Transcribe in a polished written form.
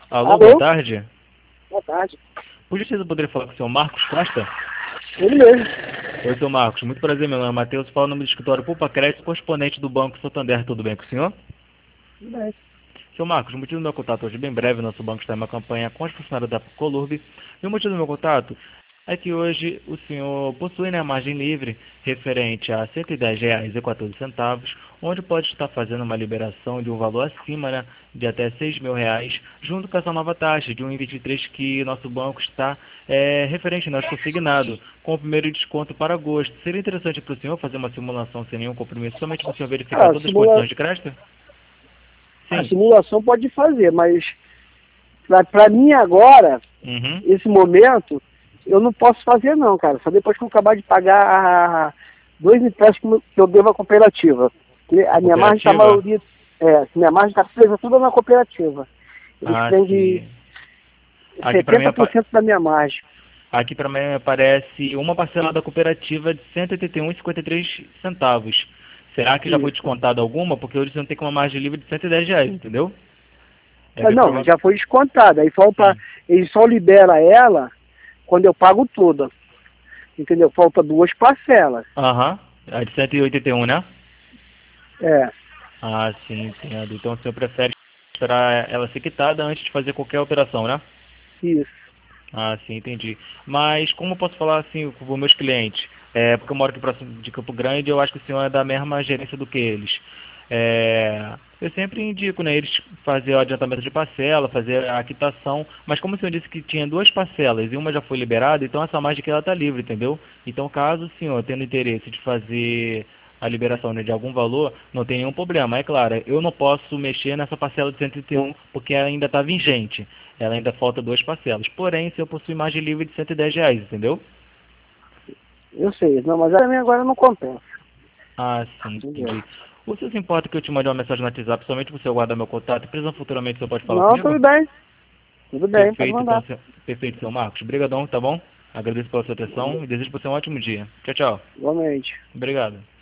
Alô, boa Alô? tarde. Boa tarde. Por gentileza, eu poderia falar com o senhor Marcos Costa? Ele mesmo. Oi, senhor Marcos. Muito prazer, meu nome é Matheus. Falo no nome do escritório Poupa Crédito, correspondente do Banco Santander. Tudo bem com o senhor? Tudo bem. Senhor Marcos, o motivo do meu contato hoje, bem breve, nosso banco está em uma campanha com os funcionários da Colurb. E o motivo do meu contato é que hoje o senhor possui, né, margem livre referente a R$ 110,14, onde pode estar fazendo uma liberação de um valor acima, né, de até R$ 6.000, junto com essa nova taxa de 1,23 que nosso banco está referente, nós consignado, com o primeiro desconto para agosto. Seria interessante para o senhor fazer uma simulação sem nenhum compromisso, somente para o senhor verificar Ah, todas as condições de crédito? a Sim. simulação pode fazer, mas pra mim agora, Uhum. esse momento, eu não posso fazer não, cara. Só depois que eu acabar de pagar 2 empréstimos que eu devo à cooperativa. Porque a minha margem está Cooperativa? maioria. Minha margem está presa tudo na cooperativa. Eles Ah, prendem sim. Aqui para mim, 70% da minha margem. aqui para mim aparece uma parcela da cooperativa de R$ 181,53. Será que já foi Isso. descontada alguma? Porque hoje você não tem uma margem livre de R$ 110, entendeu? É Ah, bem não, provável. já foi descontada. Aí falta. Sim. Ele só libera ela quando eu pago toda. Entendeu? Falta 2 parcelas. Aham. A de 181, né? É, Ah, sim, entendo. Então o senhor prefere esperar ela ser quitada antes de fazer qualquer operação, né? isso. Ah, sim, entendi. Mas como eu posso falar assim com os meus clientes? Porque eu moro aqui próximo de Campo Grande, eu acho que o senhor é da mesma gerência do que eles. Eu sempre indico, né, eles fazer o adiantamento de parcela, fazer a quitação, mas como o senhor disse que tinha 2 parcelas e uma já foi liberada, então essa margem que ela está livre, entendeu? Então caso o senhor tendo interesse de fazer a liberação, né, de algum valor, não tem nenhum problema. É claro, eu não posso mexer nessa parcela de 131 porque ela ainda está vigente. Ela ainda falta 2 parcelas. Porém, se eu possuir margem livre de R$ 110, entendeu? Eu sei. Não, mas pra mim agora não compensa. Ah, sim, Entendeu? entendi. O senhor se importa que eu te mande uma mensagem no WhatsApp somente para você guardar meu contato e precisando futuramente o senhor pode falar Não, comigo? tudo bem. Tudo bem, pode Perfeito, então, mandar. perfeito, seu Marcos. Obrigadão, tá bom? Agradeço pela sua atenção e desejo para você um ótimo dia. Tchau, tchau. Igualmente. Obrigado.